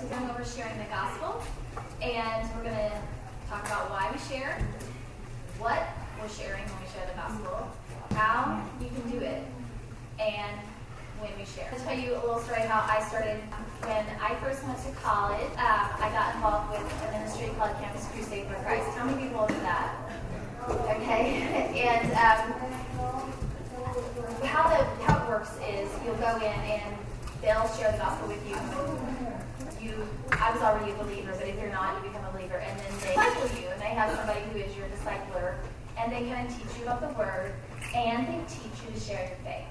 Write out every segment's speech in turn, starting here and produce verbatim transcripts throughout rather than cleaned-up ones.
to going over sharing the gospel, and we're going to talk about why we share, what we're sharing when we share the gospel, how you can do it, and when we share. I'll tell you a little story how I started. When I first went to college, um, I got involved with a ministry called Campus Crusade for Christ. How many people do that? Okay, and um, how the how it works is you'll go in and they'll share the gospel with you. You, I was already a believer, but if you're not, you become a believer, and then they disciple you, and they have somebody who is your discipler, and they kind of teach you about the Word, and they teach you to share your faith.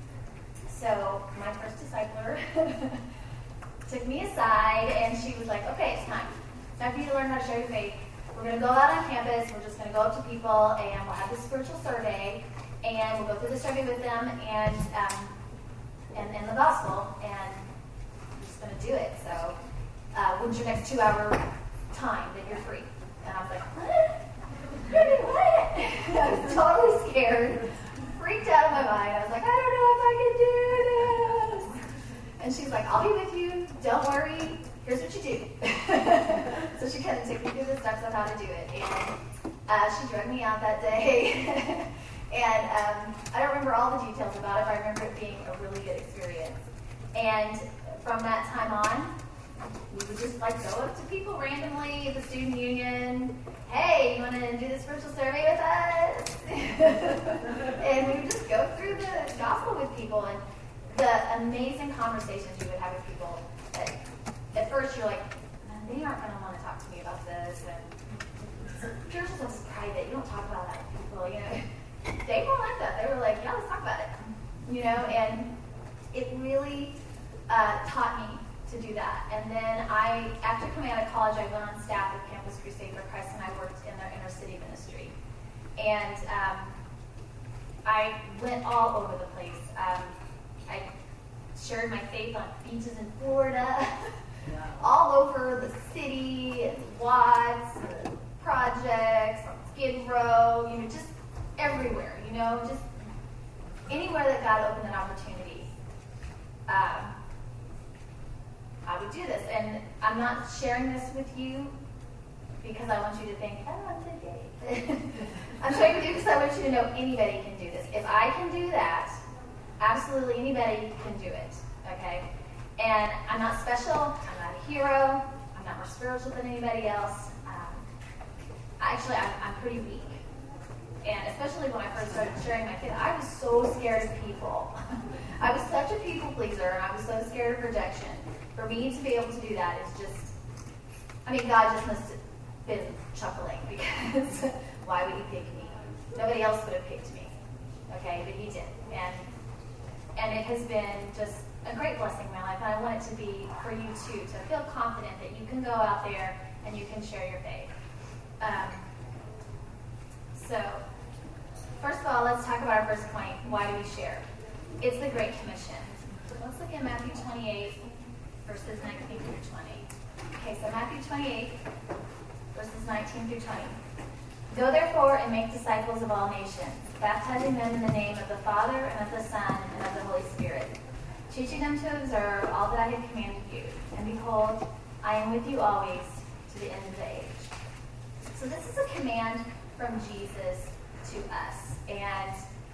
So my first discipler took me aside, and she was like, "Okay, it's time. It's time for you to learn how to share your faith. We're going to go out on campus. We're just going to go up to people, and we'll have this spiritual survey, and we'll go through the survey with them, and um, and, and the gospel, and I'm just going to do it. So uh, when's your next two-hour time that you're free?" And I was like, "What? What?" I was totally scared, freaked out of my mind. I was like, "I don't know if I can do this." And she's like, "I'll be with you. Don't worry. Here's what you do." So she kind of took me through the steps of how to do it. And uh, she drug me out that day. And um, I don't remember all the details about it, but I remember it being a really good experience. And from that time on, we would just like go up to people randomly at the student union. "Hey, you want to do the spiritual survey with us?" And we would just go through the gospel with people, and the amazing conversations we would have with people. That at first you're like, "Man, they aren't going to want to talk to me about this." And church stuff is private. You don't talk about that with people, you know. They weren't like that. They were like, "Yeah, let's talk about it," you know. And it really uh, taught me to do that. And then I, after coming out of college, I went on staff at Campus Crusade for Christ, and I worked in their inner city ministry. And um, I went all over the place. Um, I shared my faith on beaches in Florida, yeah. all over the city, and Watts, and projects, on Skid Row, you know, just everywhere, you know, just anywhere that God opened an opportunity. Um, I would do this, and I'm not sharing this with you because I want you to think, "Oh, I'm so gay." I'm sharing with you because I want you to know anybody can do this. If I can do that, absolutely anybody can do it, okay? And I'm not special. I'm not a hero. I'm not more spiritual than anybody else. Um, actually, I'm, I'm pretty weak. And especially when I first started sharing my faith, I was so scared of people. I was such a people pleaser, and I was so scared of rejection. For me to be able to do that is just, I mean, God just must have been chuckling, because why would he pick me? Nobody else would have picked me, okay, but he did. And and it has been just a great blessing in my life, and I want it to be for you too, to feel confident that you can go out there and you can share your faith. Um, so, first of all, let's talk about our first point. Why do we share? It's the Great Commission. Let's look at Matthew twenty-eight, verses nineteen through twenty. Okay, so Matthew twenty-eight, verses nineteen through twenty. "Go therefore and make disciples of all nations, baptizing them in the name of the Father, and of the Son, and of the Holy Spirit, teaching them to observe all that I have commanded you. And behold, I am with you always to the end of the age." So this is a command from Jesus to us. And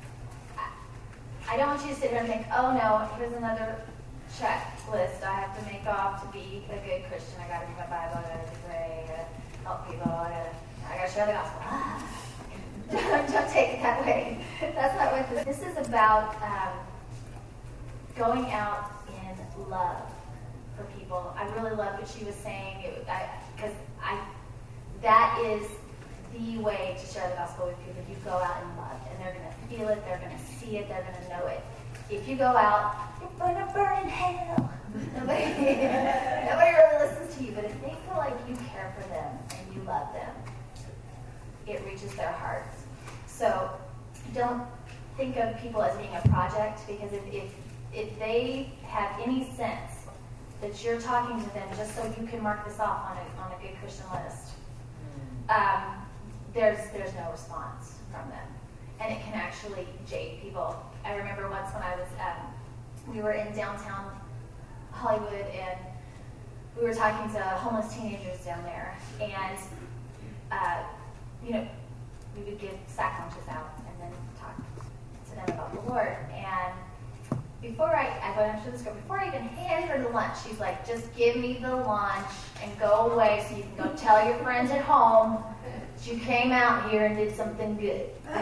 I don't want you to sit here and think, "Oh no, here's another checklist I have to make off to be a good Christian. I gotta read my Bible, I gotta pray, I gotta help people, I gotta, I gotta share the gospel." don't, don't take it that way. That's not what this, this is about. Um, going out in love for people. I really love what she was saying, because I, I, that is the way to share the gospel with people. You go out in love, and they're going to feel it, they're going to see it, they're going to know it. If you go out, you're going to burn in hell. Nobody, nobody really listens to you, but if they feel like you care for them and you love them, it reaches their hearts. So don't think of people as being a project, because if, if, if they have any sense that you're talking to them just so you can mark this off on a, on a good Christian list, um, there's there's no response from them. And it can actually jade people. I remember once when I was, um, we were in downtown Hollywood, and we were talking to homeless teenagers down there, and uh, you know, we would give sack lunches out and then talk to them about the Lord. And before I, I went up to this girl, before I even handed her the lunch, she's like, just give me the lunch and go away so you can go tell your friends at home that you came out here and did something good. And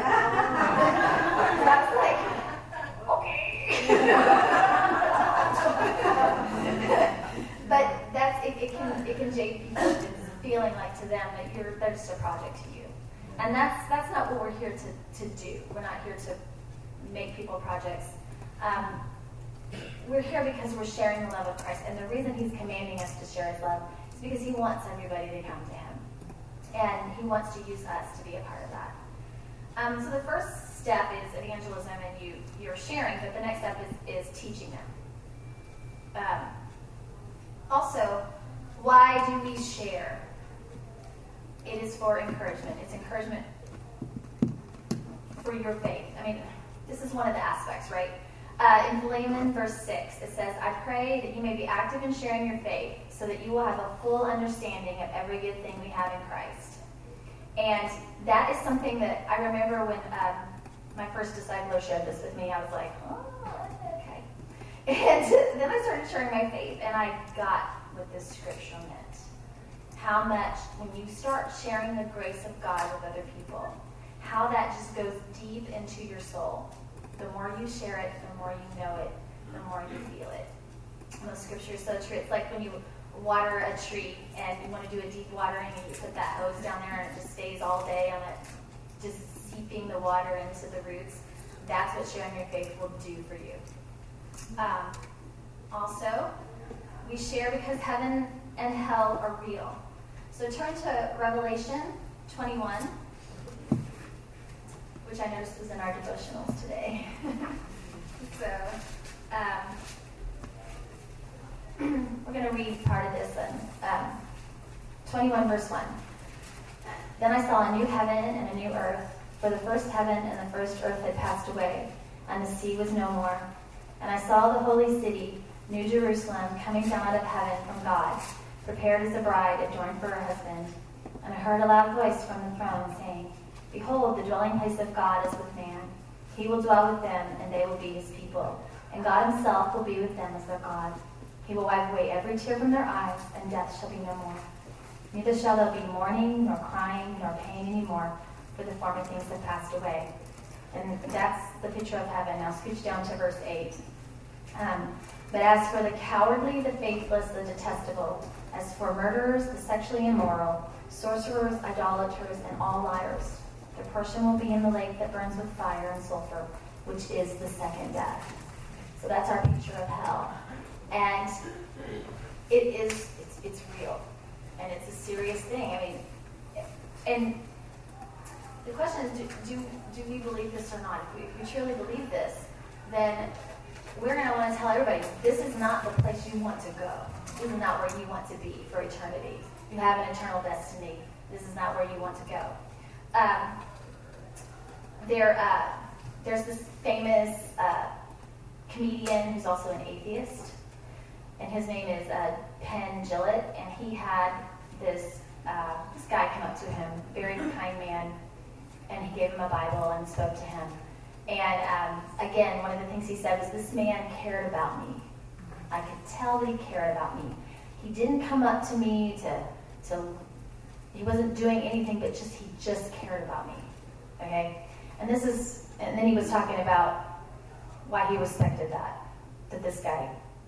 I was like, okay. But that's it, it can it can jade people into feeling like to them that you're they're just a project to you. And that's that's not what we're here to, to do. We're not here to make people projects. Um, we're here because we're sharing the love of Christ. And the reason he's commanding us to share his love is because he wants everybody to come to him. And he wants to use us to be a part of that. Um, so the first step is evangelism, and you, you're sharing, but the next step is, is teaching them. Um, also, why do we share? It is for encouragement. It's encouragement for your faith. I mean, this is one of the aspects, right? Uh, in Philemon verse six, it says, I pray that you may be active in sharing your faith so that you will have a full understanding of every good thing we have in Christ. And that is something that I remember when um, my first discipler shared this with me. I was like, oh, okay. And then I started sharing my faith, and I got what this scripture meant. How much, when you start sharing the grace of God with other people, how that just goes deep into your soul. The more you share it, the more you know it, the more you feel it. And the scripture is so true. It's like when you water a tree and you want to do a deep watering and you put that hose down there and it just stays all day on it, just seeping the water into the roots. That's what sharing your faith will do for you. Um, also, we share because heaven and hell are real. So turn to Revelation twenty-one, which I noticed was in our devotionals today. so, um, we're going to read part of this in um, twenty-one verse one. Then I saw a new heaven and a new earth, for the first heaven and the first earth had passed away, and the sea was no more. And I saw the holy city, New Jerusalem, coming down out of heaven from God, prepared as a bride adorned for her husband. And I heard a loud voice from the throne saying, Behold, the dwelling place of God is with man. He will dwell with them, and they will be his people. And God himself will be with them as their God. He will wipe away every tear from their eyes, and death shall be no more. Neither shall there be mourning, nor crying, nor pain any more, for the former things have passed away. And that's the picture of heaven. Now scooch down to verse eight. Um, but as for the cowardly, the faithless, the detestable, as for murderers, the sexually immoral, sorcerers, idolaters, and all liars, their portion will be in the lake that burns with fire and sulfur, which is the second death. So that's our picture of hell. And it is, it's, it's real. And it's a serious thing. I mean, and the question is, do, do, do we believe this or not? If we, if we truly believe this, then we're going to want to tell everybody, this is not the place you want to go. This is not where you want to be for eternity. You have an eternal destiny. This is not where you want to go. Um, there, uh, there's this famous uh, comedian who's also an atheist, and his name is uh, Penn Jillette, and he had this, uh, this guy come up to him, very kind man, and he gave him a Bible and spoke to him. And um, again, one of the things he said was, this man cared about me. I could tell that he cared about me. He didn't come up to me to, to he wasn't doing anything, but just he just cared about me. Okay? And this is, and then he was talking about why he respected that, that this guy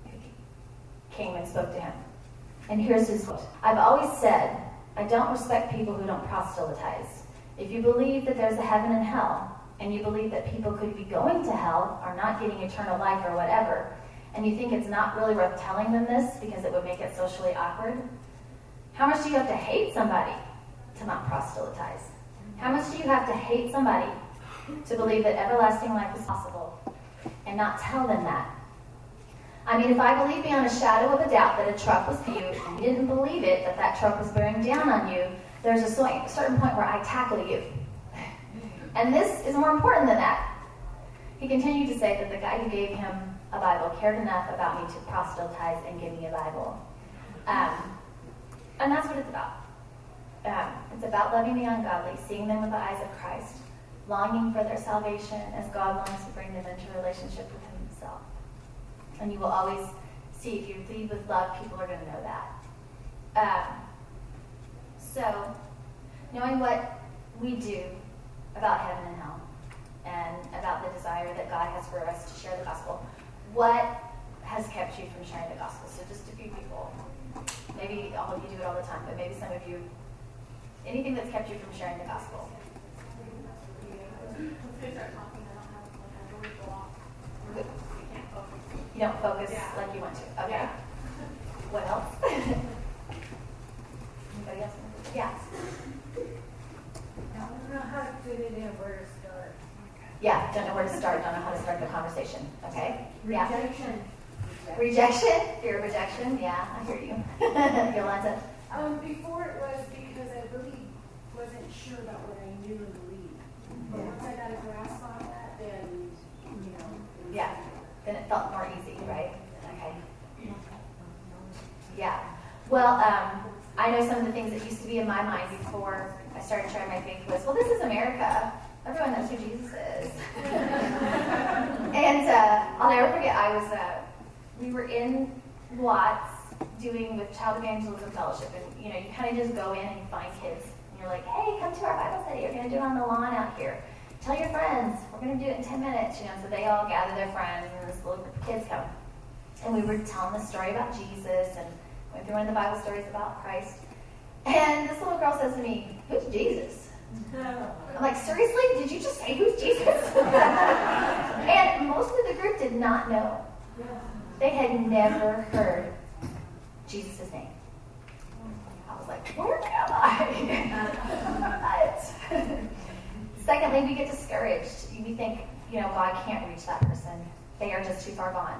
came and spoke to him. And here's his quote. I've always said, I don't respect people who don't proselytize. If you believe that there's a heaven and hell, and you believe that people could be going to hell or not getting eternal life or whatever, and you think it's not really worth telling them this because it would make it socially awkward, how much do you have to hate somebody to not proselytize? How much do you have to hate somebody to believe that everlasting life is possible and not tell them that? I mean, if I believe beyond a shadow of a doubt that a truck was you, and you didn't believe it, that that truck was bearing down on you, there's a certain point where I tackle you. And this is more important than that. He continued to say that the guy who gave him a Bible cared enough about me to proselytize and give me a Bible. Um, and that's what it's about. Um, it's about loving the ungodly, seeing them with the eyes of Christ, longing for their salvation as God longs to bring them into a relationship with himself. And you will always see, if you lead with love, people are going to know that. Um, so, knowing what we do about heaven and hell, and about the desire that God has for us to share the gospel, what has kept you from sharing the gospel? So just a few people. Maybe all of you do it all the time, but maybe some of you, anything that's kept you from sharing the gospel. You don't focus yeah. like you want to. Okay. Yeah. What else? Anybody else? Yeah. I don't know how to fit it in, where to start. Yeah, don't know where to start, don't know how to start the conversation. Okay? Rejection. Yeah. Rejection? Fear of rejection? Yeah, I hear you. Yolanda? Um, before it was because I really wasn't sure about what I knew and believed. But Yeah. once I got a grasp on that, then, you know. it was Yeah. Then it felt more easy, right? Okay. Yeah. Well, um, I know some of the things that used to be in my mind before I started sharing my faith was, well, this is America. Everyone knows who Jesus is. And uh, I'll never forget, I was, uh, we were in Watts doing with Child Evangelism Fellowship, and you know, you kind of just go in and you find kids, and you're like, hey, come to our Bible study. We're going to do it on the lawn out here. Tell your friends. We're going to do it in ten minutes. You know, so they all gather their friends, and this little group of kids come. And we were telling the story about Jesus, and went through one of the Bible stories about Christ. And this little girl says to me, who's Jesus? I'm like, seriously? Did you just say who's Jesus? And most of the group did not know. They had never heard Jesus' name. I was like, where am I? What? Secondly, we get discouraged. We think, you know, God can't reach that person. They are just too far gone.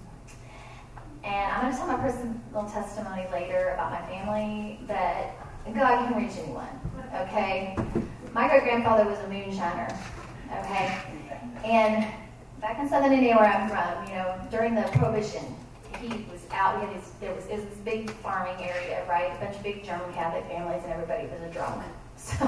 And I'm going to tell my personal testimony later about my family that God can reach anyone, okay? My great-grandfather was a moonshiner, okay? And back in Southern Indiana, where I'm from, you know, during the Prohibition, he was out. He had his, there was, it was this big farming area, right? A bunch of big German Catholic families, and everybody was a drunk. So,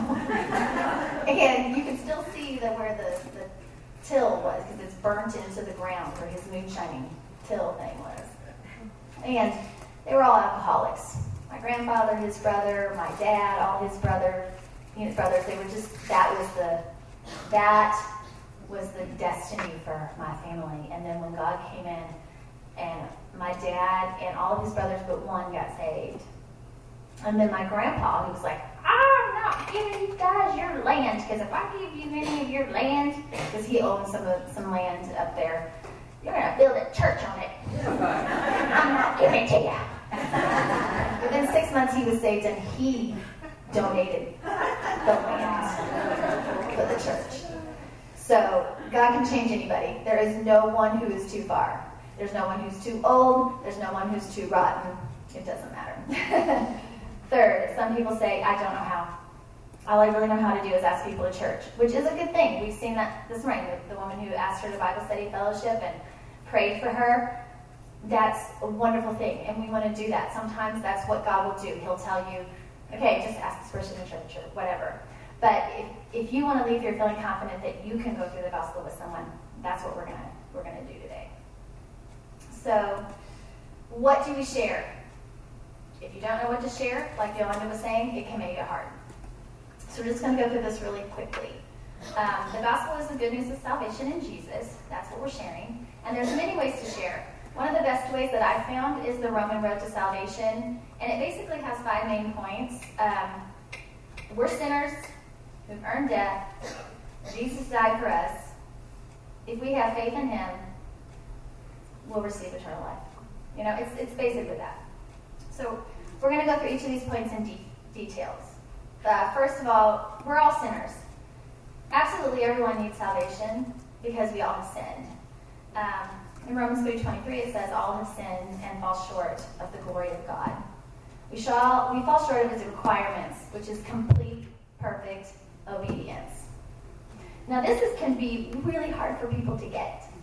and you can still see the, where the, the till was, because it's burnt into the ground where his moonshining till thing was. And they were all alcoholics. My grandfather, his brother, my dad, all his brother, his brothers, they were just, that was the, that was the destiny for my family. And then when God came in, and my dad and all of his brothers but one got saved. And then my grandpa, he was like, I'm not giving you guys your land, because if I give you any of your land, because he owned some of, some land up there, you're going to build a church on it. I'm not giving it to you. Within six months, he was saved, and he donated the land for the church. So God can change anybody. There is no one who is too far. There's no one who's too old. There's no one who's too rotten. It doesn't matter. Third, some people say, I don't know how. All I really know how to do is ask people to church, which is a good thing. We've seen that this morning. The, the woman who asked her to Bible study fellowship and prayed for her, that's a wonderful thing, and we want to do that. Sometimes that's what God will do. He'll tell you, okay, just ask this person to church or whatever. But if, if you want to leave here feeling confident that you can go through the gospel with someone, that's what we're gonna we're gonna do today. So, what do we share? If you don't know what to share, like Yolanda was saying, it can make it hard. So we're just going to go through this really quickly. Um, the gospel is the good news of salvation in Jesus. That's what we're sharing. And there's many ways to share. One of the best ways that I've found is the Roman Road to Salvation. And it basically has five main points. Um, we're sinners who've earned death. Jesus died for us. If we have faith in him, we'll receive eternal life. You know, it's, it's basically that. So we're going to go through each of these points in de- details. Uh, first of all, we're all sinners. Absolutely everyone needs salvation because we all have sinned. Um, in Romans three twenty-three it says, all have sinned and fall short of the glory of God. We, shall, we fall short of his requirements, which is complete, perfect obedience. Now this is, can be really hard for people to get.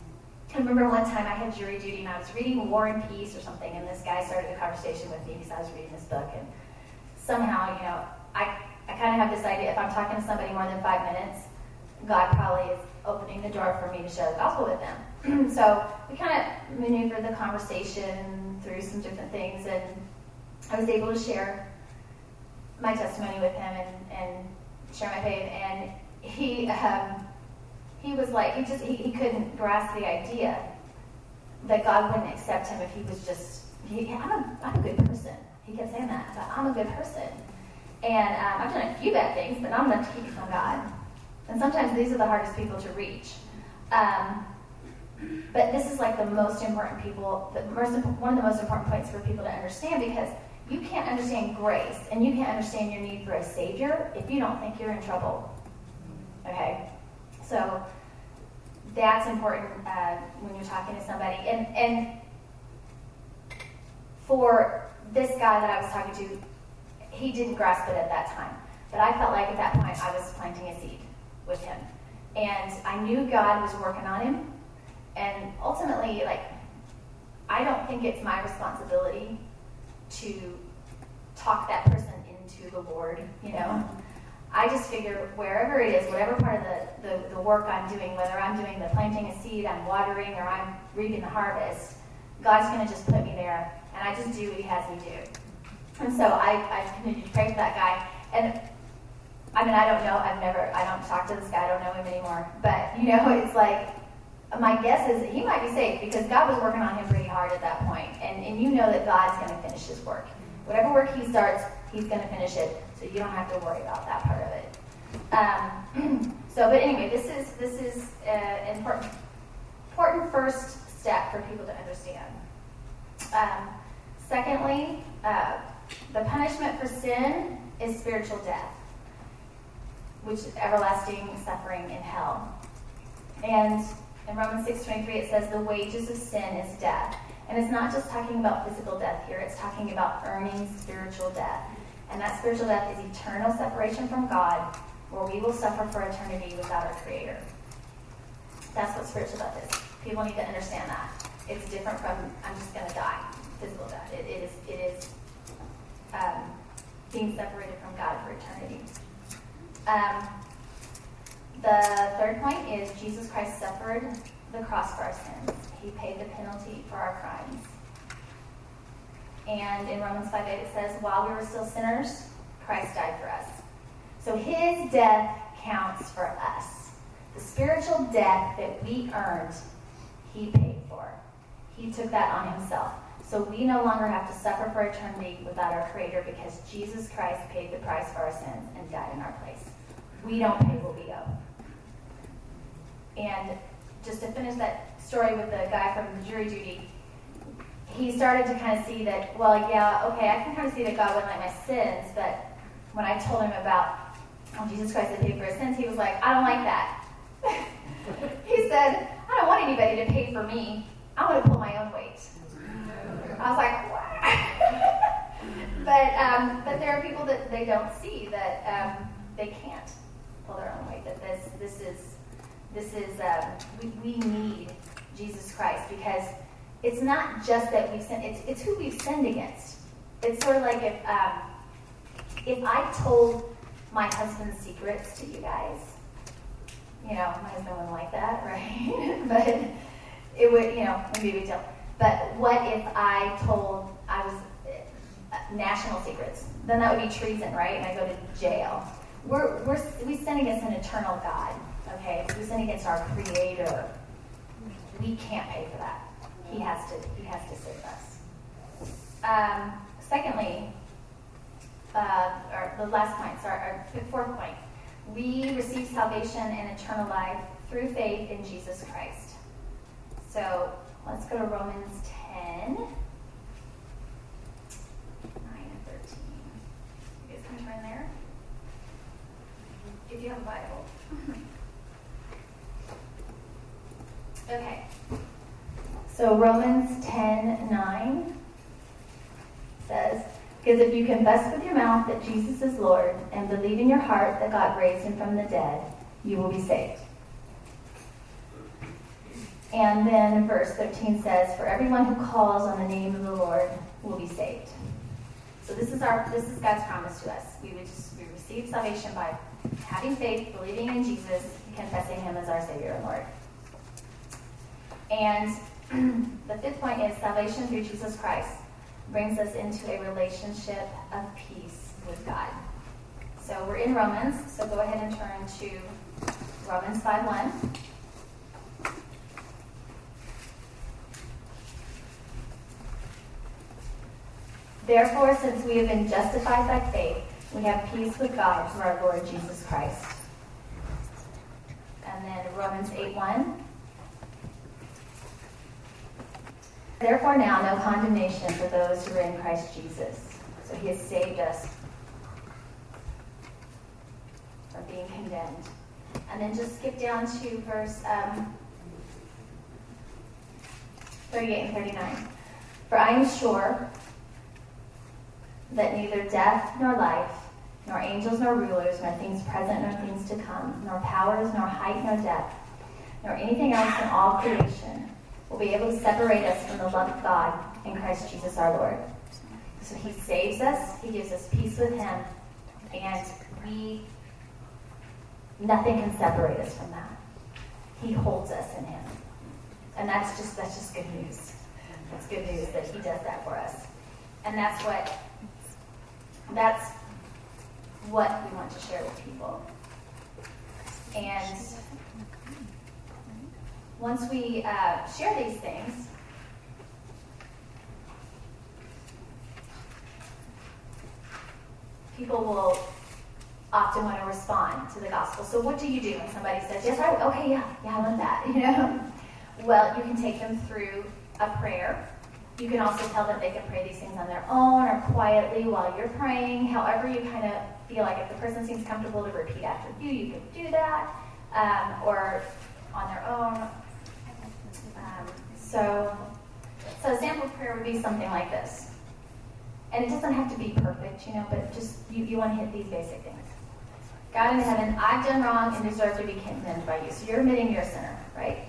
I remember one time I had jury duty and I was reading War and Peace or something, and this guy started a conversation with me because I was reading this book, and somehow, you know, I, I kind of have this idea, if I'm talking to somebody more than five minutes, God probably is opening the door for me to share the gospel with them. So we kind of maneuvered the conversation through some different things, and I was able to share my testimony with him and, and share my faith, and he um, he was like, he just, he, he couldn't grasp the idea that God wouldn't accept him if he was just, he, I'm, a, I'm a good person. He kept saying that, but I'm a good person. And um, I've done a few bad things, but not enough to keep me from God. And sometimes these are the hardest people to reach. Um, but this is like the most important people, the most, one of the most important points for people to understand, because you can't understand grace and you can't understand your need for a Savior if you don't think you're in trouble. Okay? So that's important uh, when you're talking to somebody. And, and for this guy that I was talking to, he didn't grasp it at that time. But I felt like at that point I was planting a seed with him. And I knew God was working on him. And ultimately, like, I don't think it's my responsibility to talk that person into the Lord, you know. I just figure wherever it is, whatever part of the, the, the work I'm doing, whether I'm doing the planting a seed, I'm watering, or I'm reaping the harvest, God's going to just put me there, and I just do what he has me do. And so I, I continued to pray for that guy. And I mean, I don't know, I've never, I don't talk to this guy, I don't know him anymore. But, you know, it's like, my guess is that he might be saved because God was working on him pretty hard at that point. And, and you know that God's going to finish his work. Whatever work he starts, he's going to finish it. So you don't have to worry about that part of it. Um, so, but anyway, this is this is uh, an important, important first step for people to understand. Um, secondly, uh, the punishment for sin is spiritual death, which is everlasting suffering in hell. And in Romans six twenty-three, it says the wages of sin is death. And it's not just talking about physical death here. It's talking about earning spiritual death. And that spiritual death is eternal separation from God, where we will suffer for eternity without our Creator. That's what spiritual death is. People need to understand that. It's different from, I'm just going to die, physical death. It, it is, it is um, being separated from God for eternity. Um, the third point is Jesus Christ suffered the cross for our sins. He paid the penalty for our crimes. And in Romans five eight it says, while we were still sinners, Christ died for us. So his death counts for us. The spiritual death that we earned, he paid for. He took that on himself. So we no longer have to suffer for eternity without our Creator because Jesus Christ paid the price for our sins and died in our place. We don't pay what we owe. And just to finish that story with the guy from the jury duty, he started to kind of see that, well, yeah, okay, I can kind of see that God wouldn't like my sins, but when I told him about oh, Jesus Christ had paid for his sins, he was like, I don't like that. He said, I don't want anybody to pay for me. I want to pull my own weight. I was like, what? but um, but there are people that they don't see that um, they can't pull their own weight. That this this is this is um, we we need Jesus Christ because it's not just that we've sinned, it's, it's who we've sinned against. It's sort of like if um, if I told my husband's secrets to you guys, you know, my husband wouldn't like that, right? But it would, you know, maybe a big deal. But what if I told, I was uh, national secrets? Then that would be treason, right? And I go to jail. We're, we're, we sin against an eternal God, okay? We sin against our Creator. We can't pay for that. He has to, he has to save us. Um, secondly, uh, or the last point, sorry, our fourth point. We receive salvation and eternal life through faith in Jesus Christ. So let's go to Romans ten, nine and thirteen. You guys can turn there. If you have a Bible. Okay. So Romans ten, nine says, because if you confess with your mouth that Jesus is Lord and believe in your heart that God raised him from the dead, you will be saved. And then verse thirteen says, "For everyone who calls on the name of the Lord will be saved." So this is our this is God's promise to us. We would just we receive salvation by having faith, believing in Jesus, confessing him as our Savior and Lord. And the fifth point is salvation through Jesus Christ brings us into a relationship of peace with God. So we're in Romans, so go ahead and turn to Romans five one. "Therefore, since we have been justified by faith, we have peace with God through our Lord Jesus Christ." And then Romans eight one. "Therefore now no condemnation for those who are in Christ Jesus." So he has saved us from being condemned. And then just skip down to verse um, thirty-eight and thirty-nine. "For I am sure that neither death nor life, nor angels nor rulers, nor things present nor things to come, nor powers, nor height nor depth, nor anything else in all creation will be able to separate us from the love of God in Christ Jesus our Lord." So he saves us, he gives us peace with him, and we, nothing can separate us from that. He holds us in him. And that's just that's just good news. That's good news that he does that for us. And that's what that's what we want to share with people. And once we uh, share these things, people will often want to respond to the gospel. So what do you do when somebody says, "Yes, I, okay, yeah, yeah, I love that," you know? Well, you can take them through a prayer. You can also tell them they can pray these things on their own or quietly while you're praying. However you kind of feel like, if the person seems comfortable to repeat after you, you can do that, um, or on their own. Um, so, so a sample prayer would be something like this. And it doesn't have to be perfect, you know, but just you, you want to hit these basic things. "God in heaven, I've done wrong and deserve to be condemned by you." So you're admitting you're a sinner, right?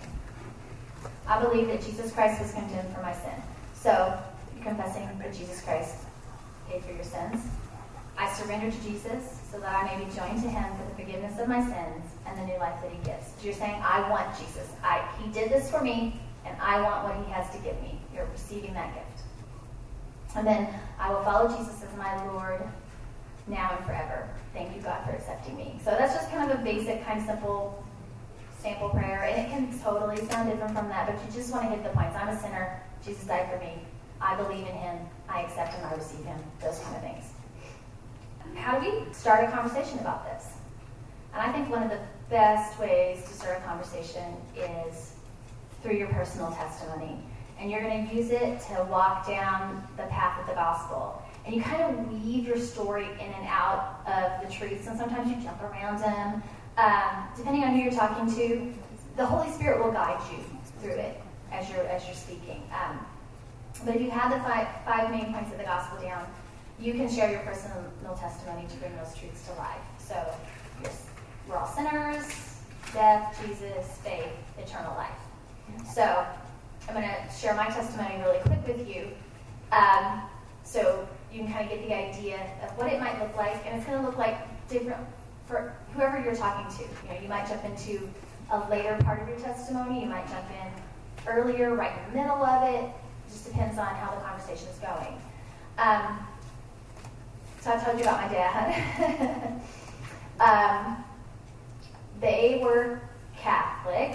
"I believe that Jesus Christ was condemned for my sin." So you're confessing that Jesus Christ paid for your sins. "I surrender to Jesus so that I may be joined to him for the forgiveness of my sins and the new life that he gives." So you're saying, I want Jesus. I, he did this for me, and I want what he has to give me. You're receiving that gift. And then, "I will follow Jesus as my Lord now and forever. Thank you, God, for accepting me." So that's just kind of a basic, kind of simple sample prayer. And it can totally sound different from that, but you just want to hit the points. I'm a sinner. Jesus died for me. I believe in him. I accept him. I receive him. Those kind of things. How do we start a conversation about this? And I think one of the best ways to start a conversation is through your personal testimony. And you're going to use it to walk down the path of the gospel. And you kind of weave your story in and out of the truths, and sometimes you jump around them. Um, depending on who you're talking to, the Holy Spirit will guide you through it as you're as you're speaking. Um, but if you have the five, five main points of the gospel down, you can share your personal testimony to bring those truths to life. So you're, we're all sinners, death, Jesus, faith, eternal life. So I'm going to share my testimony really quick with you. Um, so you can kind of get the idea of what it might look like, and it's going to look like different for whoever you're talking to. You know, you might jump into a later part of your testimony. You might jump in earlier, right in the middle of it. It just depends on how the conversation is going. Um, so I told you about my dad. um, they were Catholic,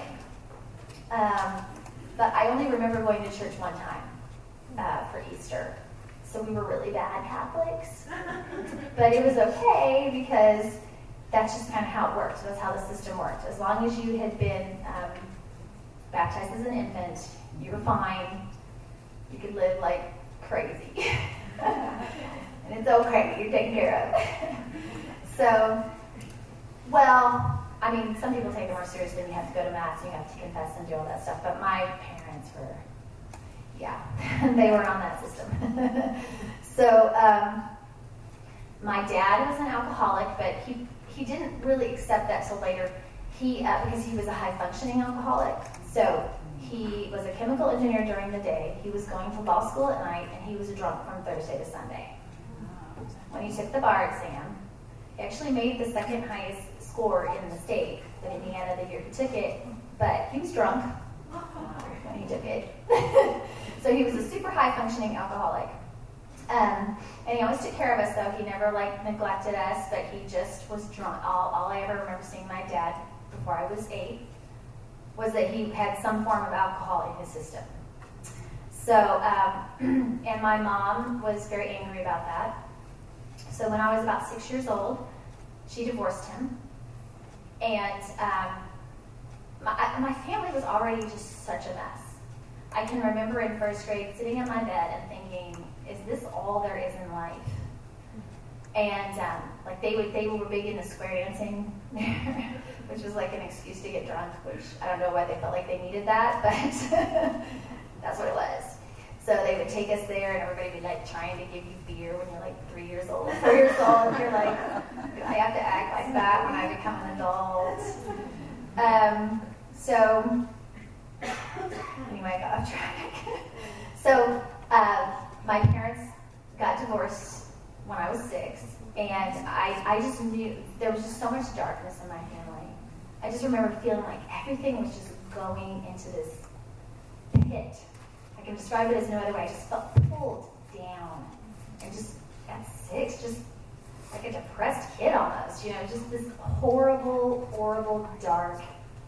um, but I only remember going to church one time uh, for Easter. So we were really bad Catholics. But it was okay because that's just kind of how it worked. That's how the system worked. As long as you had been um, baptized as an infant, you were fine. You could live like crazy. And it's okay. You're taken care of. So, well, I mean, some people take it more seriously and you have to go to Mass and you have to confess and do all that stuff. But my parents were, yeah, they were on that system. So, um, my dad was an alcoholic, but he, he didn't really accept that till later. He, uh, because he was a high-functioning alcoholic. So He was a chemical engineer during the day. He was going to law school at night, and he was a drunk from Thursday to Sunday. When he took the bar exam, he actually made the second highest score in the state in Indiana the year he took it, but he was drunk when he took it. So he was a super high functioning alcoholic. Um, and he always took care of us, though. He never like neglected us, but he just was drunk. All, all I ever remember seeing my dad before I was eight was that he had some form of alcohol in his system. So, um, and my mom was very angry about that. So when I was about six years old, she divorced him. And um, my, my family was already just such a mess. I can remember in first grade sitting in my bed and thinking, is this all there is in life? And um, like they would, they were big into square dancing, which was like an excuse to get drunk, which I don't know why they felt like they needed that, but that's what it was. So they would take us there, and everybody would be like trying to give you beer when you're like three years old, four years old, and you're like, I have to act like that when I become an adult. Um, so anyway, I got off track. So uh, my parents got divorced when I was six, and I, I just knew there was just so much darkness in my family. I just remember feeling like everything was just going into this pit. I can describe it as no other way. I just felt pulled down, and just at six, just like a depressed kid almost, you know, just this horrible, horrible, dark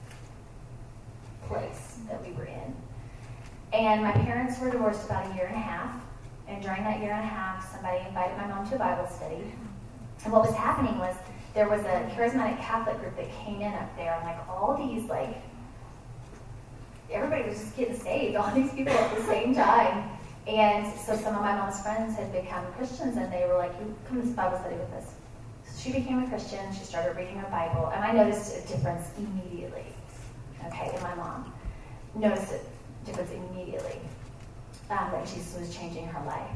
place that we were in. And my parents were divorced about a year and a half, and during that year and a half, somebody invited my mom to a Bible study. And what was happening was there was a charismatic Catholic group that came in up there, and like all these, like, everybody was just getting saved, all these people at the same time. And so some of my mom's friends had become Christians, and they were like, you come to this Bible study with us. So she became a Christian, she started reading her Bible, and I noticed a difference immediately, okay, in my mom. Noticed a difference immediately, um, that Jesus was changing her life.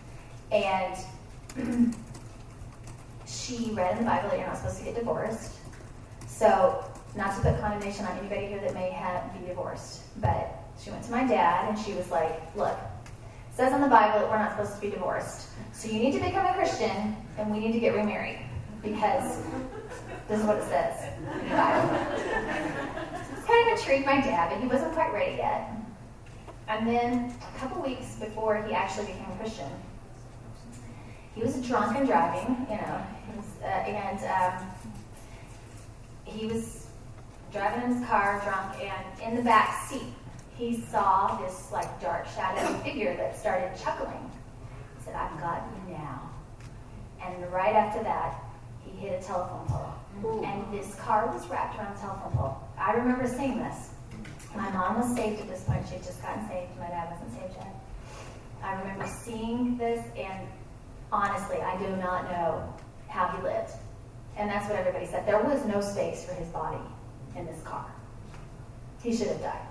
And she read in the Bible that you're not supposed to get divorced. So, not to put condemnation on anybody here that may have be divorced, but she went to my dad and she was like, look, it says in the Bible that we're not supposed to be divorced. So you need to become a Christian and we need to get remarried because this is what it says in the Bible. It's kind of intrigued my dad, but he wasn't quite ready yet. And then a couple weeks before he actually became a Christian, he was drunk and driving, you know, he was, uh, and um, he was driving in his car drunk, and in the back seat, he saw this like dark shadowy figure that started chuckling. He said, I've got you now. And right after that, he hit a telephone pole. Ooh. And this car was wrapped around a telephone pole. I remember seeing this. My mom was saved at this point. She had just gotten saved. My dad wasn't saved yet. I remember seeing this, and honestly, I do not know how he lived. And that's what everybody said. There was no space for his body in this car. He should have died.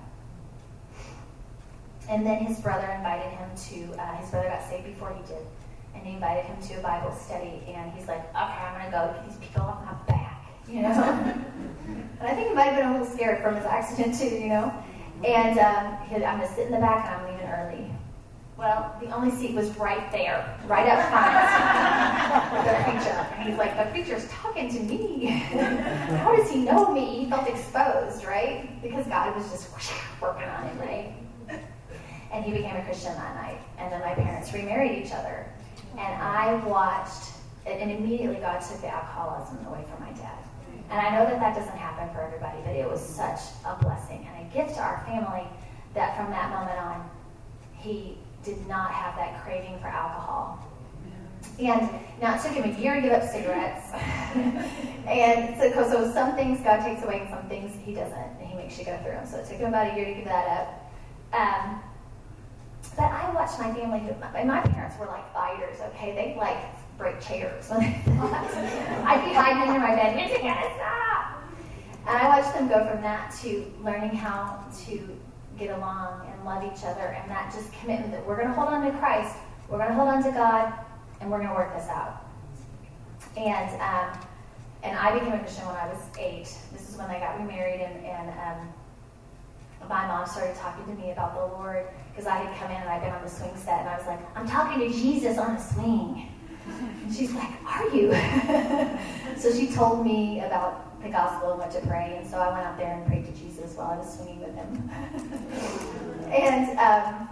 And then his brother invited him to, uh, his brother got saved before he did. And he invited him to a Bible study. And he's like, okay, I'm going to go get these people off my back, you know? And I think he might have been a little scared from his accident too, you know? And um, he said, I'm going to sit in the back and I'm leaving early. Well, the only seat was right there, right up front with the preacher. And he's like, the preacher's talking to me. How does he know me? He felt exposed, right? Because God was just whoosh, working on him, right? And he became a Christian that night. And then my parents remarried each other. And I watched, and immediately God took the alcoholism away from my dad. And I know that that doesn't happen for everybody, but it was such a blessing and a gift to our family that from that moment on, he did not have that craving for alcohol. And now it took him a year to give up cigarettes. And so, so some things God takes away and some things he doesn't, and he makes you go through them. So it took him about a year to give that up. Um, but I watched my family, and my parents were like fighters, okay? They'd like break chairs when they fought. I'd be hiding under my bed, you're gonna stop! And I watched them go from that to learning how to get along and love each other, and that just commitment that we're going to hold on to Christ, we're going to hold on to God, and we're going to work this out. And um, and I became a Christian when I was eight. This is when I got remarried, and, and um, my mom started talking to me about the Lord, because I had come in and I'd been on the swing set, and I was like, I'm talking to Jesus on a swing. And she's like, are you? So she told me about the gospel and what to pray, and so I went out there and prayed to Jesus while I was swinging with him. and, um,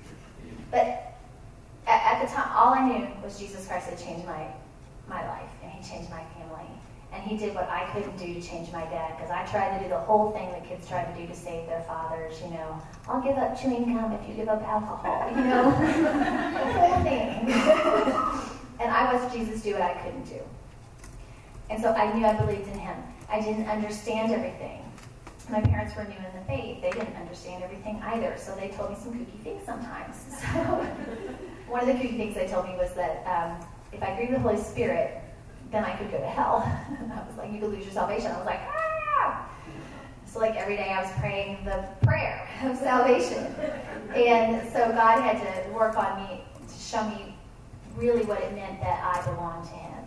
but at, at the time, all I knew was Jesus Christ had changed my, my life, and he changed my family. And he did what I couldn't do to change my dad, because I tried to do the whole thing that kids try to do to save their fathers, you know. I'll give up chewing gum if you give up alcohol, you know. The whole thing. And I watched Jesus do what I couldn't do. And so I knew I believed in him. I didn't understand everything. My parents were new in the faith. They didn't understand everything either, so they told me some kooky things sometimes. So one of the kooky things they told me was that um, if I grieved the Holy Spirit, then I could go to hell. And I was like, you could lose your salvation. I was like, ah! So like every day I was praying the prayer of salvation. And so God had to work on me to show me really what it meant that I belonged to him.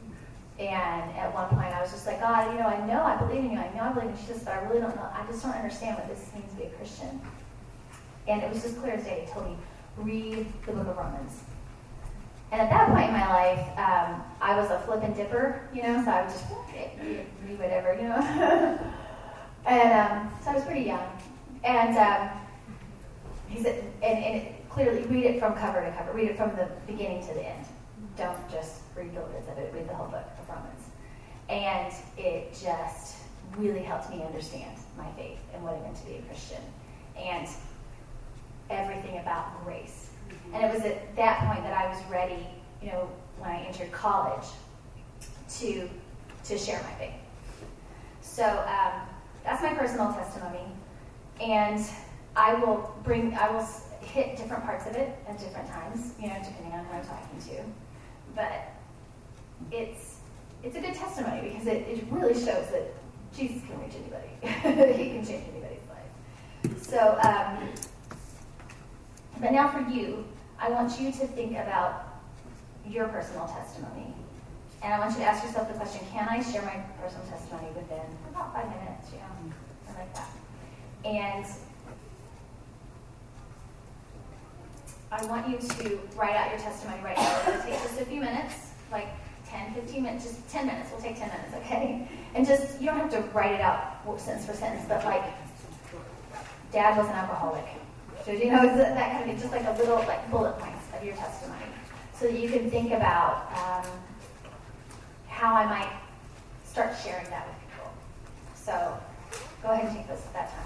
And at one point I was just like, God, you know, I know I believe in you. I know I believe in Jesus, but I really don't know. I just don't understand what this means to be a Christian. And it was just clear as day. He told me, read the book of Romans. And at that point in my life, um, I was a flip and dipper, you know, so I would just read, read whatever, you know. and um, so I was pretty young. And um, he said, and, and it, clearly read it from cover to cover. Read it from the beginning to the end. Don't just read the words of it. Read the whole book of Romans. And it just really helped me understand my faith and what it meant to be a Christian. And everything about grace. And it was at that point that I was ready, you know, when I entered college, to to share my faith. So um, that's my personal testimony, and I will bring, I will hit different parts of it at different times, you know, depending on who I'm talking to. But it's it's a good testimony because it, it really shows that Jesus can reach anybody. He can change anybody's life. So. Um, But now for you, I want you to think about your personal testimony. And I want you to ask yourself the question, can I share my personal testimony within about five minutes, you know, something like that. And I want you to write out your testimony right now. It'll take just a few minutes, like ten, fifteen minutes, just ten minutes. We'll take ten minutes, okay? And just, you don't have to write it out sentence for sentence, but like, Dad was an alcoholic. So, you know, that kind of thing, just like a little like bullet points of your testimony, so that you can think about um, how I might start sharing that with people. So, go ahead and take those at that time.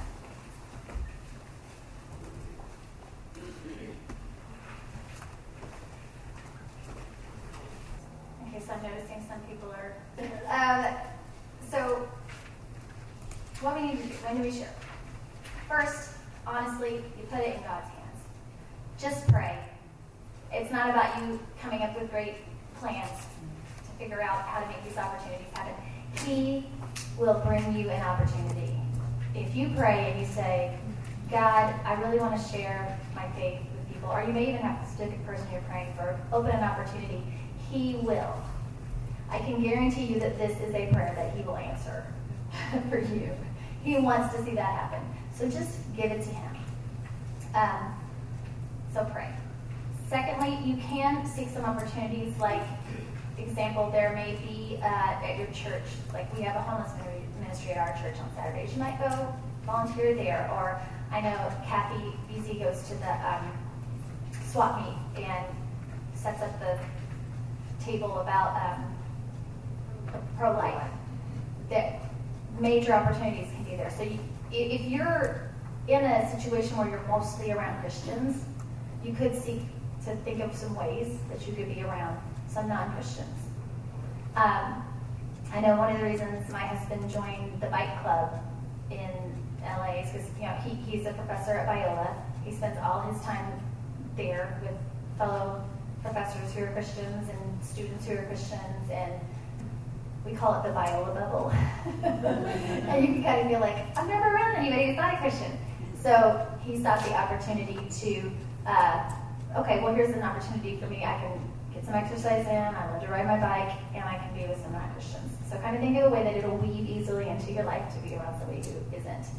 Okay, so I'm noticing some people are. Um, so, what we need to do, when do we share? First, honestly, you put it in God's hands. Just pray. It's not about you coming up with great plans to figure out how to make these opportunities happen. He will bring you an opportunity. If you pray and you say, God, I really want to share my faith with people, or you may even have the specific person you're praying for, open an opportunity, He will. I can guarantee you that this is a prayer that He will answer for you. He wants to see that happen. So just give it to him. Um, so pray. Secondly, you can seek some opportunities, like, example, there may be uh, at your church, like we have a homeless ministry at our church on Saturdays. You might go volunteer there. Or I know Kathy Beasy goes to the um, swap meet and sets up the table about um, pro-life. That major opportunities can be there. So you, if you're in a situation where you're mostly around Christians, you could seek to think of some ways that you could be around some non-Christians. Um, I know one of the reasons my husband joined the bike club in L A is because, you know, he, he's a professor at Biola. He spends all his time there with fellow professors who are Christians and students who are Christians, and we call it the Biola bubble. And you can kind of feel like, I'm never around anybody who's not a Christian. So he sought the opportunity to, uh, okay, well, here's an opportunity for me. I can get some exercise in, I love to ride my bike, and I can be with some non-Christians. So kind of think of a way that it'll weave easily into your life to be around somebody who isn't.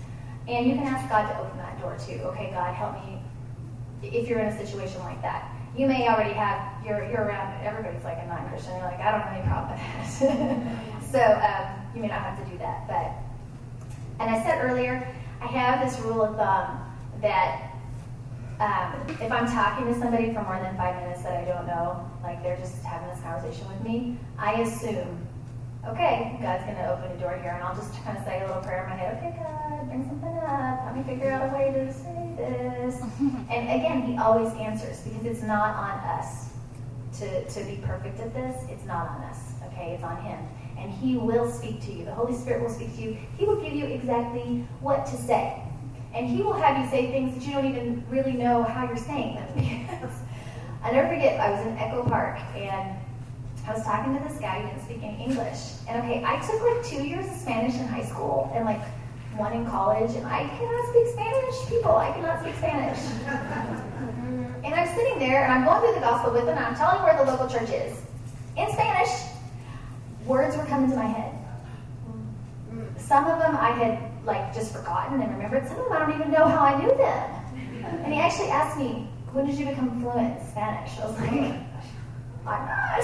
And you can ask God to open that door too. Okay, God, help me if you're in a situation like that. You may already have, you're, you're around, everybody's like a non-Christian. You're like, I don't have any problem with that. So um, you may not have to do that. But, and I said earlier, I have this rule of thumb that um, if I'm talking to somebody for more than five minutes that I don't know, like they're just having this conversation with me, I assume, okay, God's going to open a door here, and I'll just kind of say a little prayer in my head. Okay, God, bring something up. Help me figure out a way to say this. And again, he always answers, because it's not on us to, to be perfect at this. It's not on us, okay? It's on him. And he will speak to you. The Holy Spirit will speak to you. He will give you exactly what to say. And he will have you say things that you don't even really know how you're saying them. I never forget, I was in Echo Park, and I was talking to this guy who didn't speak any English. And okay, I took like two years of Spanish in high school and like one in college, and I cannot speak Spanish. People, I cannot speak Spanish. And I'm sitting there, and I'm going through the gospel with him, and I'm telling him where the local church is. In Spanish, words were coming to my head. Some of them I had like just forgotten and remembered. Some of them I don't even know how I knew them. And he actually asked me, when did you become fluent in Spanish? I was like, I'm not.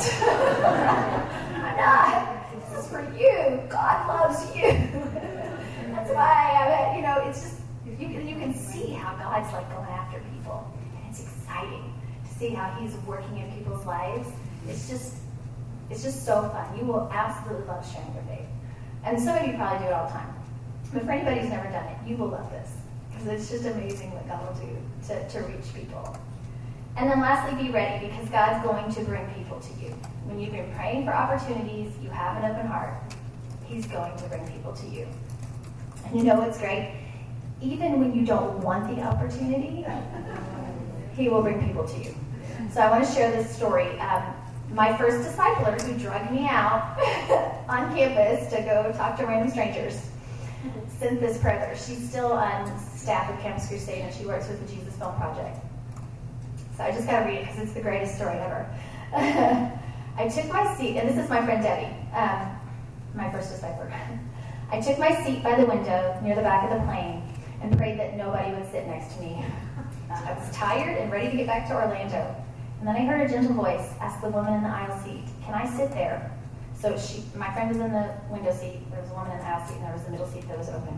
I'm not. This is for you. God loves you. That's why I, you know, it's just, you can, you can see how God's like going after people. And it's exciting to see how he's working in people's lives. It's just, it's just so fun. You will absolutely love sharing your faith. And some of you probably do it all the time. But for anybody who's never done it, you will love this. Because it's just amazing what God will do to, to reach people. And then lastly, be ready, because God's going to bring people to you. When you've been praying for opportunities, you have an open heart, he's going to bring people to you. And you know what's great? Even when you don't want the opportunity, he will bring people to you. So I want to share this story. Um, my first discipler, who drugged me out on campus to go talk to random strangers, Cynthia Prather. She's still on staff at Campus Crusade, and she works with the Jesus Film Project. So I just got to read it because it's the greatest story ever. I took my seat, and this is my friend Debbie, um, my first discipler. I took my seat by the window near the back of the plane and prayed that nobody would sit next to me. I was tired and ready to get back to Orlando. And then I heard a gentle voice ask the woman in the aisle seat, can I sit there? So she, my friend was in the window seat, there was a woman in the aisle seat, and there was the middle seat that was open.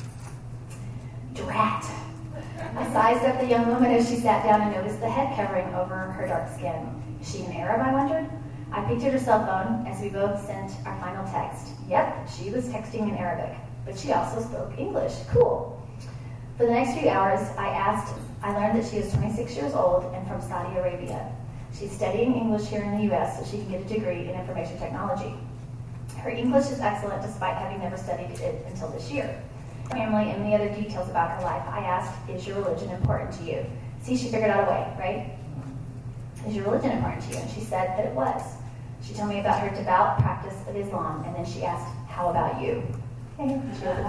Drat! I sized up the young woman as she sat down and noticed the head covering over her dark skin. Is she an Arab, I wondered? I peeked at her cell phone as we both sent our final text. Yep, she was texting in Arabic, but she also spoke English. Cool. For the next few hours, I asked, I learned that she is twenty-six years old and from Saudi Arabia. She's studying English here in the U S so she can get a degree in information technology. Her English is excellent despite having never studied it until this year. Family and many other details about her life. I asked, is your religion important to you? See, she figured out a way, right? Is your religion important to you? And she said that it was. She told me about her devout practice of Islam, and then she asked, how about you? There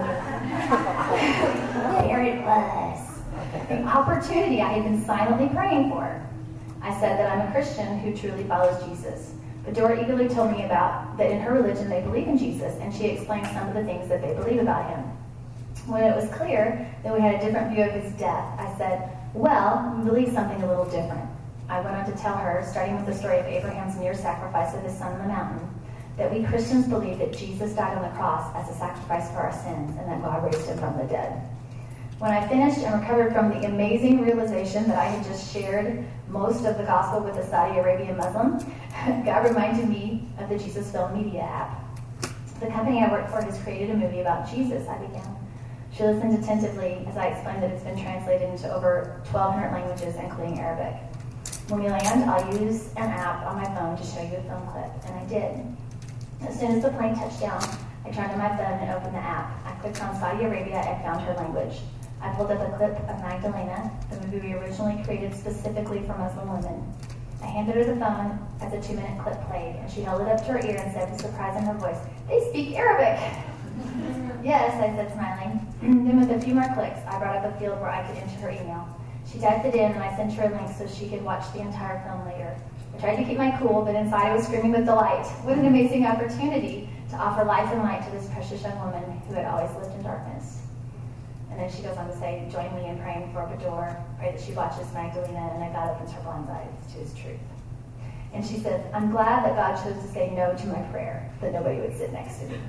it was. The opportunity I had been silently praying for. I said that I'm a Christian who truly follows Jesus. But Dora eagerly told me about that in her religion they believe in Jesus, and she explained some of the things that they believe about him. When it was clear that we had a different view of his death, I said, well, we believe something a little different. I went on to tell her, starting with the story of Abraham's near sacrifice of his son on the mountain, that we Christians believe that Jesus died on the cross as a sacrifice for our sins, and that God raised him from the dead. When I finished and recovered from the amazing realization that I had just shared most of the gospel with a Saudi Arabian Muslim, God reminded me of the Jesus Film Media app. The company I work for has created a movie about Jesus, I began. She listened attentively as I explained that it's been translated into over twelve hundred languages, including Arabic. When we land, I'll use an app on my phone to show you a film clip, and I did. As soon as the plane touched down, I turned to my phone and opened the app. I clicked on Saudi Arabia and found her language. I pulled up a clip of Magdalena, the movie we originally created specifically for Muslim women. I handed her the phone as a two-minute clip played, and she held it up to her ear and said with surprise in her voice, "They speak Arabic!" "Yes," I said, smiling. Then with a few more clicks, I brought up a field where I could enter her email. She typed it in, and I sent her a link so she could watch the entire film later. I tried to keep my cool, but inside I was screaming with delight. What an amazing opportunity to offer life and light to this precious young woman who had always lived in darkness. And then she goes on to say, join me in praying for Bador, pray that she watches Magdalena, and that God opens her blind eyes to his truth. And she says, I'm glad that God chose to say no to my prayer, that nobody would sit next to me.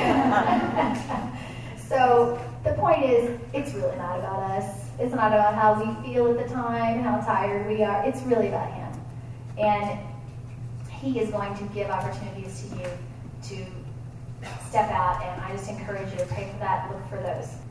So the point is, it's really not about us. It's not about how we feel at the time, how tired we are. It's really about him. And he is going to give opportunities to you to step out, and I just encourage you to pray for that, look for those.